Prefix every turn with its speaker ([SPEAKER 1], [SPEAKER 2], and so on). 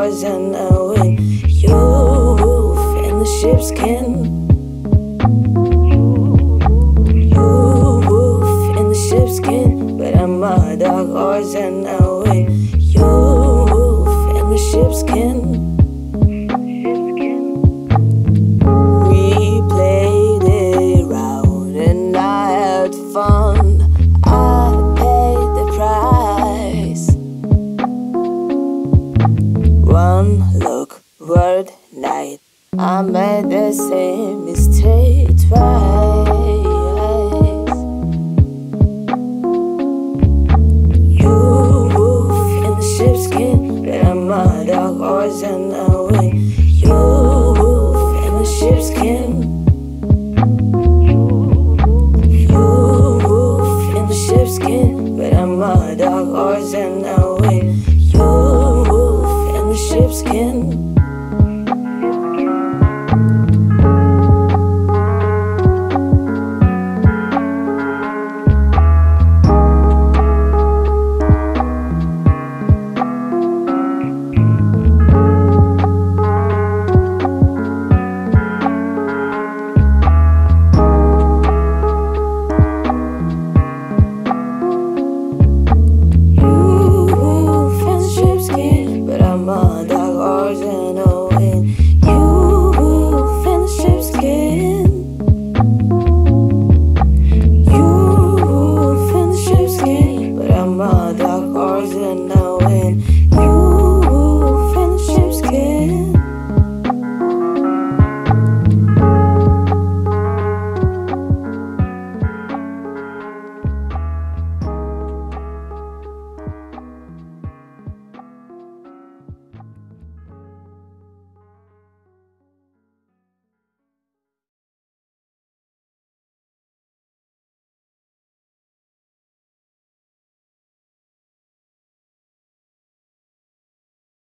[SPEAKER 1] horse and a wind. Youth in the sheepskin. Youth in the sheepskin, but I'm a dark horse and a wind. Youth in the sheepskin. We played it round and I had fun. I paid the price. One look, word, night. I made the same mistake twice.